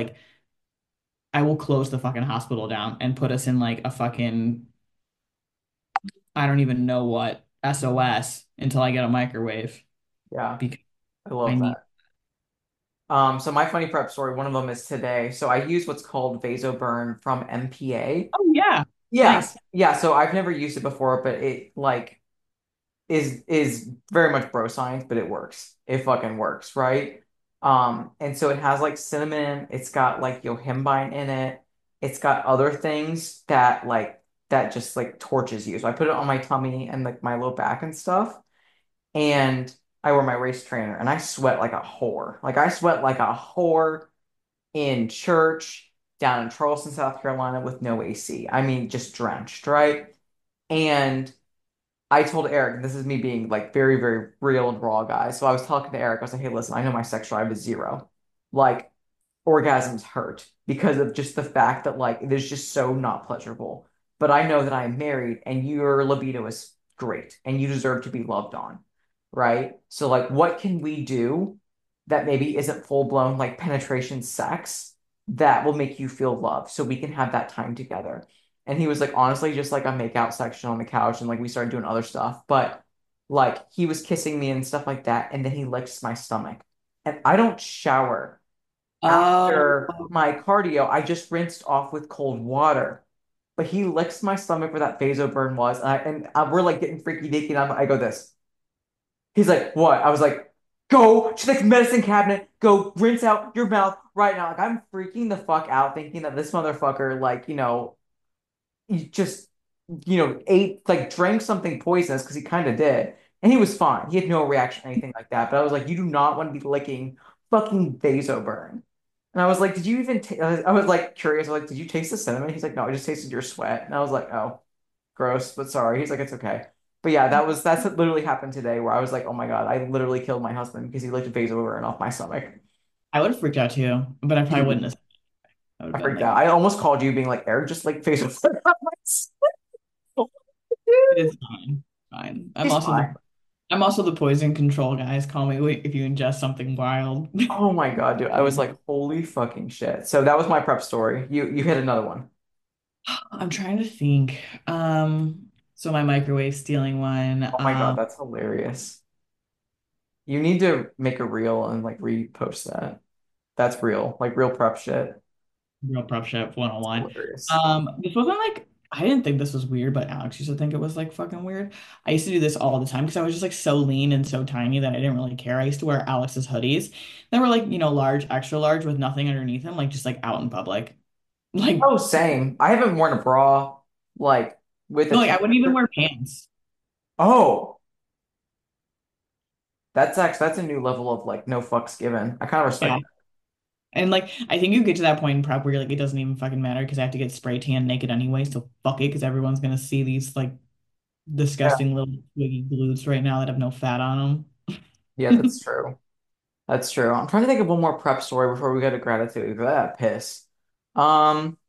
S1: I will close the fucking hospital down and put us in like a fucking, I don't even know what, SOS until I get a microwave
S2: Yeah,
S1: because
S2: I
S1: I
S2: love
S1: need,
S2: that. So my funny prep story, one of them is today. So I use what's called Vasoburn from MPA.
S1: oh yeah,
S2: Yeah,
S1: nice.
S2: yeah. So I've never used it before, but it like is very much bro science, but it works. It fucking works, right? And so it has like cinnamon, it's got like yohimbine in it, it's got other things that just like torches you. So I put it on my tummy and like my low back and stuff. And I wear my race trainer and I sweat like a whore. Like I sweat like a whore in church down in Charleston, South Carolina with no AC. I mean, just drenched, right? And I told Eric, this is me being like very, very real and raw, guys. So I was talking to Eric. I was like, hey, listen, I know my sex drive is zero. Like, orgasms hurt because of just the fact that like it is just so not pleasurable. But I know that I'm married and your libido is great and you deserve to be loved on, right? So like what can we do that maybe isn't full blown like penetration sex that will make you feel loved so we can have that time together. And he was like, honestly, just like a makeout section on the couch and like we started doing other stuff. But like he was kissing me and stuff like that, and then he licks my stomach. And I don't shower
S1: Oh,
S2: after my cardio. I just rinsed off with cold water. But he licks my stomach where that vaso burn was, we're like getting freaky deaky, and I go this. He's like, "What?" I was like, "Go to the medicine cabinet, go rinse out your mouth right now." Like I'm freaking the fuck out, thinking that this motherfucker, like he just ate like drank something poisonous because he kind of did, and he was fine. He had no reaction or anything like that. But I was like, "You do not want to be licking fucking vaso burn." And I was like, did you even I was like curious. I was like, did you taste the cinnamon? He's like, no, I just tasted your sweat. And I was like, oh, gross, but sorry. He's like, it's okay. But yeah, that's what literally happened today where I was like, oh my God, I literally killed my husband because he licked Vaseline off my stomach.
S1: I would have freaked out too, but I probably wouldn't
S2: Dude,
S1: have. I would have
S2: I
S1: been
S2: freaked
S1: like,
S2: out. I almost called you being like, Eric, just like Vaseline off my stomach.
S1: it is fine. Fine.
S2: He's fine.
S1: I'm also the poison control guys. Call me if you ingest something wild.
S2: Oh my God, dude. I was like, holy fucking shit. So that was my prep story. You hit another one.
S1: I'm trying to think. So my microwave stealing one.
S2: Oh my God, that's hilarious. You need to make a reel and like repost that. That's real, like real prep shit.
S1: Real prep chef 101.
S2: Hilarious.
S1: This wasn't like I didn't think this was weird, but Alex used to think it was like fucking weird. I used to do this all the time because I was just like so lean and so tiny that I didn't really care. I used to wear Alex's hoodies. They were like, large, extra large with nothing underneath them, like just like out in public. Like,
S2: Oh, same. I haven't worn a bra like with a
S1: no, like I wouldn't even
S2: t-shirt.
S1: wear pants.
S2: Oh, that's a new level of like no fucks given. I kind of
S1: Yeah.
S2: respect
S1: And like I think you get to that point in prep where you're like, it doesn't even fucking matter because I have to get spray tan naked anyway, so fuck it, because everyone's gonna see these like
S2: that.
S1: disgusting little twiggy glutes right now that have no fat on
S2: Yeah, that's
S1: them.
S2: true. That's true. I'm trying to think of one more prep story before we go to gratitude. That piss. Um,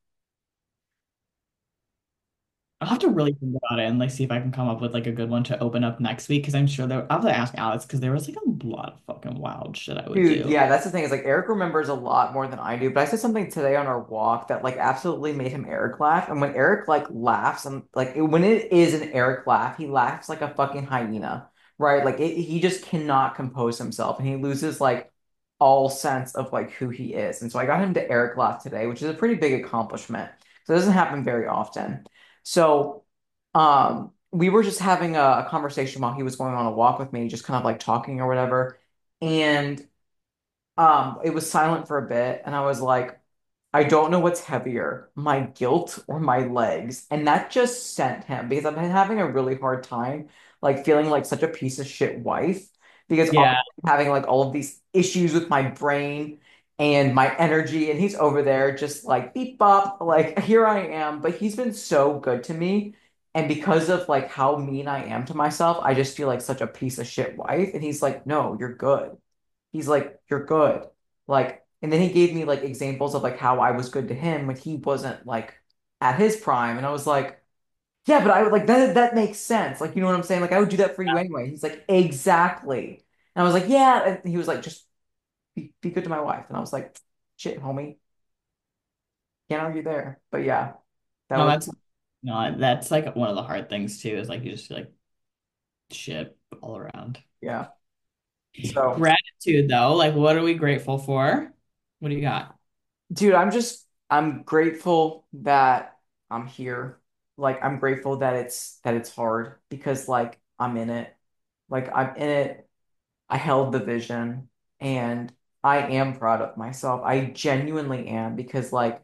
S1: I'll have to really think about it and like see if I can come up with like a good one to open up next week because I'm sure that I'll have to ask Alex because there was like a lot of fucking wild shit I would
S2: Dude,
S1: do.
S2: yeah, that's the thing is like Eric remembers a lot more than I do. But I said something today on our walk that like absolutely made him Eric laugh. And when Eric like laughs and like when it is an Eric laugh, he laughs like a fucking hyena, right? Like he just cannot compose himself and he loses like all sense of like who he is. And so I got him to Eric laugh today, which is a pretty big accomplishment. So it doesn't happen very often. So we were just having a conversation while he was going on a walk with me, just kind of like talking or whatever. And it was silent for a bit, and I was like, I don't know what's heavier, my guilt or my legs. And that just sent him because I've been having a really hard time, like feeling like such a piece of shit wife because I'm
S1: Yeah.
S2: having like all of these issues with my brain and my energy. And he's over there just like beep bop, like here I am. But he's been so good to me. And because of like how mean I am to myself, I just feel like such a piece of shit wife. And he's like, no, you're good. He's like, you're good. Like, and then he gave me like examples of like how I was good to him when he wasn't like at his prime. And I was like, yeah, but I would like that makes sense. Like, you know what I'm saying? Like, I would do that for you anyway. He's like, exactly. And I was like, yeah. And he was like, just be good to my wife. And I was like, shit, homie. Can't argue there. But yeah, that
S1: No,
S2: was
S1: that's no, that's like one of the hard things too, is like you just feel like shit all around.
S2: yeah. So,
S1: Gratitude though, like what are we grateful for? What do you got?
S2: dude, I'm grateful that I'm here. Like I'm grateful that it's hard because like I'm in it. Like I'm in it. I held the vision and I am proud of myself. I genuinely am because like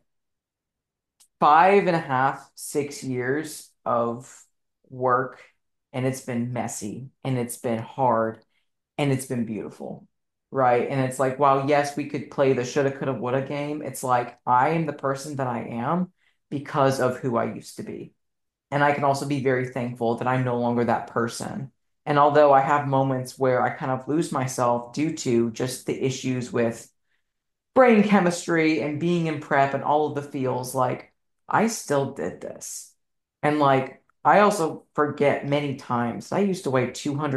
S2: 5.5, 6 years of work and it's been messy and it's been hard and it's been beautiful. Right. And it's like, while yes, we could play the shoulda, coulda, woulda game, it's like I am the person that I am because of who I used to be. And I can also be very thankful that I'm no longer that person. And although I have moments where I kind of lose myself due to just the issues with brain chemistry and being in prep and all of the feels, like I still did this. And like I also forget many times I used to weigh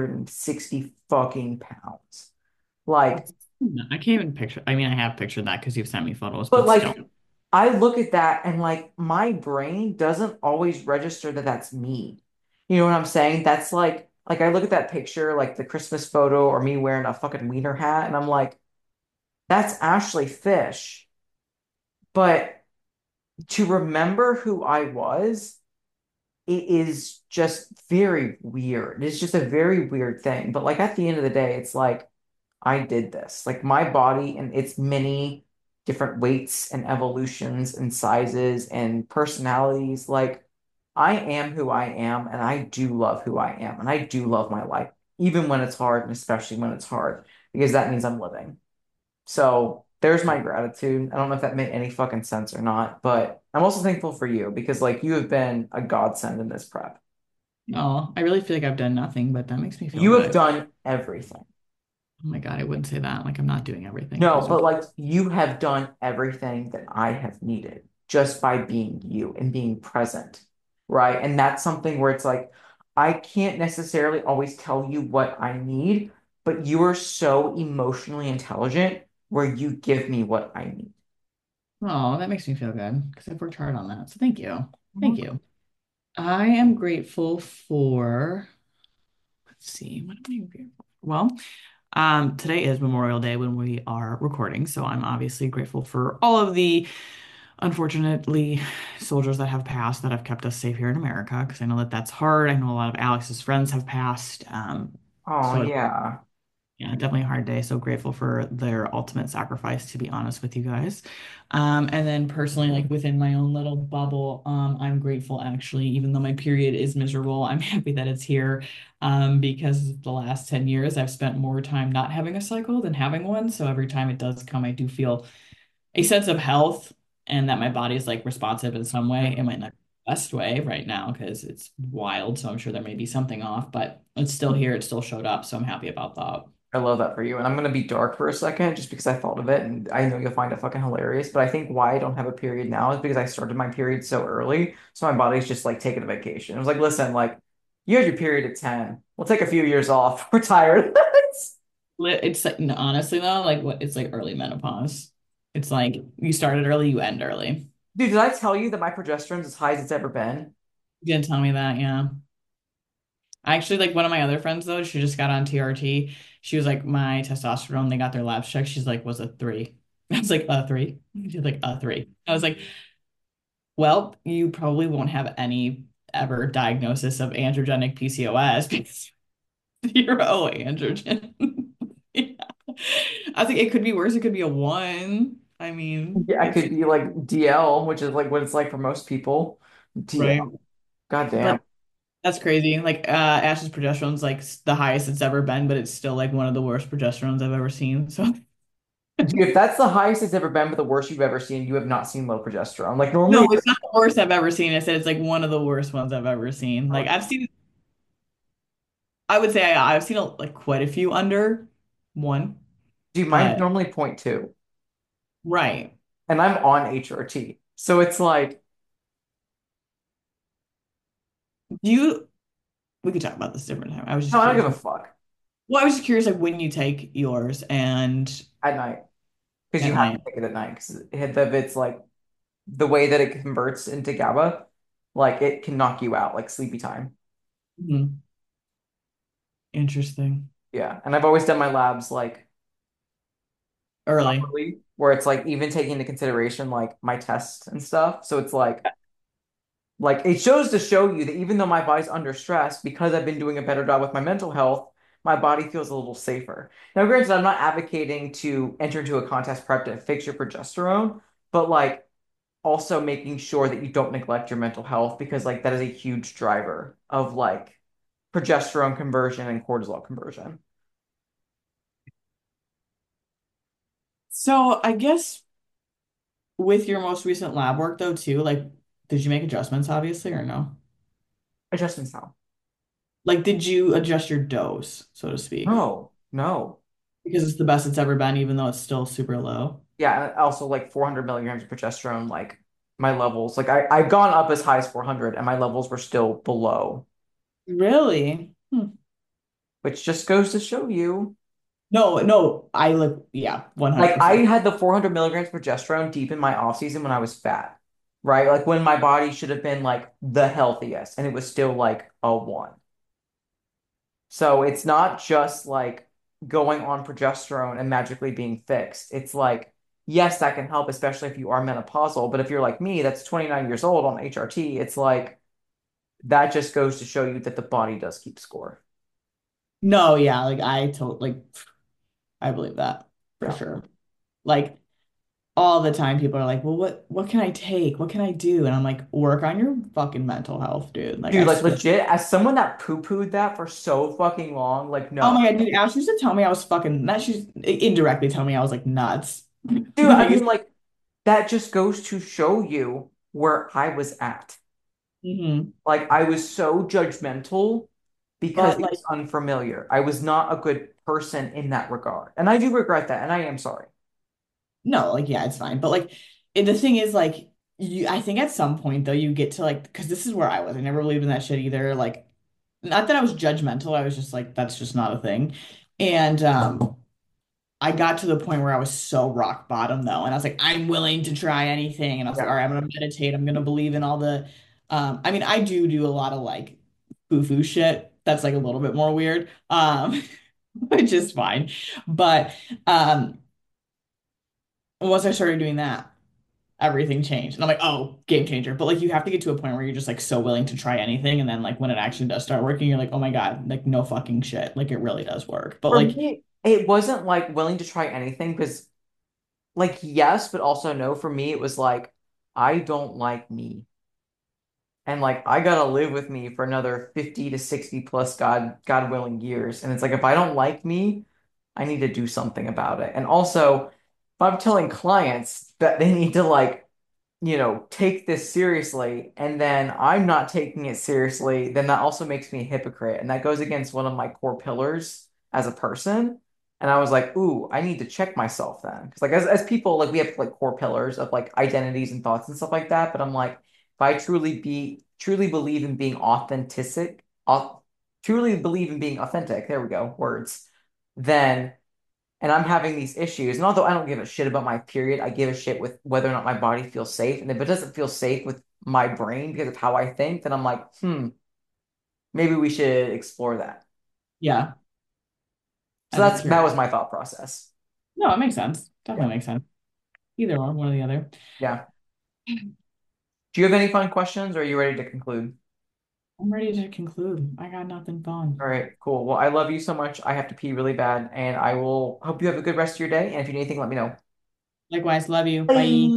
S2: 260 fucking pounds. Like,
S1: I can't even picture. I mean, I have pictured that because you've sent me photos,
S2: but
S1: but still.
S2: like I look at that and like my brain doesn't always register that that's me. You know what I'm saying? That's like I look at that picture, like the Christmas photo or me wearing a fucking wiener hat, and I'm like, that's Ashley Fish. But to remember who I was, it is just very weird. It's just a very weird thing. But like at the end of the day, it's like I did this. Like my body and its many different weights and evolutions and sizes and personalities. Like I am who I am, and I do love who I am, and I do love my life, even when it's hard, and especially when it's hard, because that means I'm living. So there's my gratitude. I don't know if that made any fucking sense or not, but I'm also thankful for you because like you have been a godsend in this prep.
S1: Oh, I really feel like I've done nothing, but that makes me feel
S2: You have
S1: good.
S2: done everything.
S1: Oh my God, I wouldn't say that. Like I'm not doing everything
S2: No,
S1: because
S2: but like you have done everything that I have needed just by being you and being present, right? And that's something where it's like I can't necessarily always tell you what I need, but you are so emotionally intelligent where you give me what I need.
S1: oh, that makes me feel good because I've worked hard on that. So thank you. Thank
S2: Mhm.
S1: you. I am grateful for, let's see, what am I grateful for? Well, today is Memorial Day when we are recording, so I'm obviously grateful for all of the unfortunately soldiers that have passed that have kept us safe here in America because I know that that's hard. I know a lot of Alex's friends have passed.
S2: Oh
S1: So
S2: yeah.
S1: yeah, definitely a hard day. So grateful for their ultimate sacrifice, to be honest with you guys. And then personally, like within my own little bubble, I'm grateful actually, even though my period is miserable, I'm happy that it's here. Because the last 10 years I've spent more time not having a cycle than having one. So every time it does come, I do feel a sense of health and that my body is like responsive in some way. It might not be the best way right now because it's wild. So I'm sure there may be something off, but it's still here. It still showed up. So I'm happy about that.
S2: I love that for you. And I'm gonna be dark for a second just because I thought of it and I know you'll find it fucking hilarious. But I think why I don't have a period now is because I started my period so early. So my body's just like taking a vacation. It was like, listen, like you had your period at 10. We'll take a few years off. We're tired.
S1: It's like, no, honestly though, like what it's like early menopause. It's like you started early, you end early.
S2: Dude, did I tell you that my progesterone's as high as it's ever been?
S1: You didn't tell me that, yeah. I actually like one of my other friends though, she just got on TRT. She was like, my testosterone, they got their labs checked. She's like, was a three. I was like, a three. She's like, a three. I was like, well, you probably won't have any ever diagnosis of androgenic PCOS because you're O androgen. Yeah. I think it could be worse. It could be a one. I mean,
S2: Yeah, I
S1: it's
S2: could be like DL, which is like what it's like for most people.
S1: right.
S2: DL. God damn.
S1: But that's crazy. Like Ash's progesterone's like the highest it's ever been, but it's still like one of the worst progesterones I've ever seen. So
S2: Dude, if that's the highest it's ever been, but the worst you've ever seen, you have not seen low progesterone. Like normally,
S1: no, it's not the worst I've ever seen. I said it's like one of the worst ones I've ever seen. Like I've seen, I would say I've seen like quite a few under one,
S2: dude, mine's
S1: but
S2: normally point 0.2.
S1: right.
S2: And I'm on HRT. So it's like,
S1: Do you, we could talk about this different time. I was
S2: no,
S1: just
S2: I don't
S1: curious.
S2: give a fuck
S1: Well, I was just curious like when you take yours and
S2: at night because you
S1: at
S2: have to
S1: night.
S2: take it at night because it's like the way that it converts into GABA, like it can knock you out, like sleepy time.
S1: Mhm. Interesting.
S2: Yeah. And I've always done my labs like
S1: Early.
S2: properly, where it's like even taking into consideration like my tests and stuff. So it's like it shows to show you that even though my body's under stress, because I've been doing a better job with my mental health, my body feels a little safer. Now, granted, I'm not advocating to enter into a contest prep to fix your progesterone, but like also making sure that you don't neglect your mental health because like that is a huge driver of like progesterone conversion and cortisol conversion.
S1: So I guess with your most recent lab work though too, like did you make adjustments obviously or no?
S2: Adjustments now.
S1: Like did you adjust your dose, so to speak?
S2: No, no.
S1: Because it's the best it's ever been, even though it's still super low.
S2: Yeah, and also like 400 milligrams of progesterone, like my levels, like I've gone up as high as 400 and my levels were still below,
S1: Really? Hmm.
S2: which just goes to show you.
S1: No, no, I look, yeah,
S2: Like I
S1: 100%.
S2: had the 400 milligrams progesterone deep in my off season when I was fat, right? Like when my body should have been like the healthiest and it was still like a one. So it's not just like going on progesterone and magically being fixed. It's like, yes, that can help, especially if you are menopausal. But if you're like me, that's 29 years old on HRT, it's like that just goes to show you that the body does keep score.
S1: No, yeah, like I told like I believe that for
S2: Yeah.
S1: sure. Like all the time people are like, "Well, what can I take? What can I do?" And I'm like, "Work on your fucking mental health, dude." Like
S2: Dude,
S1: I
S2: like
S1: swear.
S2: legit, as someone that poo-pooed that for so fucking long, like
S1: Oh
S2: no.
S1: my God, dude, Ash used to tell me I was fucking that she's indirectly telling me I was like nuts.
S2: Dude, I mean,
S1: Like,
S2: like that just goes to show you where I was at.
S1: mhm.
S2: Like I was so judgmental because
S1: But
S2: it
S1: like
S2: was unfamiliar. I was not a good person in that regard. And I do regret that, and I am sorry.
S1: no, like yeah, it's fine. But like the thing is like you I think at some point though you get to like because this is where I was. I never believed in that shit either. Like not that I was judgmental, I was just like, that's just not a thing. And I got to the point where I was so rock bottom though, and I was like, I'm willing to try anything. And I was like, all
S2: Yeah.
S1: right, I'm gonna meditate. I'm gonna believe in all the. I mean, I do a lot of like foo-foo shit. That's like a little bit more weird, which is fine. But um, once I started doing that, everything changed, and I'm like, oh, game changer. But like, you have to get to a point where you're just like so willing to try anything, and then like when it actually does start working, you're like, oh my God, like no fucking shit, like it really does work. But
S2: For
S1: like,
S2: me, it wasn't like willing to try anything because, like, yes, but also no. For me, it was like, I don't like me. And like, I gotta live with me for another 50 to 60 plus God willing years. And it's like, if I don't like me, I need to do something about it. And also, if I'm telling clients that they need to like take this seriously, and then I'm not taking it seriously, then that also makes me a hypocrite. And that goes against one of my core pillars as a person. And I was like, ooh, I need to check myself then. Because like as people, like we have like core pillars of like identities and thoughts and stuff like that. But I'm like, if I truly believe in being truly believe in being authentic, there we go, words, then and I'm having these issues. And although I don't give a shit about my period, I give a shit with whether or not my body feels safe. And if it doesn't feel safe with my brain because of how I think, then I'm like, maybe we should explore that.
S1: yeah,
S2: So
S1: as a
S2: that
S1: cure.
S2: was my thought process.
S1: No, it makes sense.
S2: Yeah.
S1: Definitely makes sense. Either one or the other.
S2: Yeah. Do you have any fun questions or are you ready to conclude?
S1: I'm ready to conclude. I got nothing fun.
S2: All right, cool. Well, I love you so much. I have to pee really bad, and I will hope you have a good rest of your day. And if you need anything, let me know.
S1: Likewise, love you.
S2: Bye.
S1: Bye.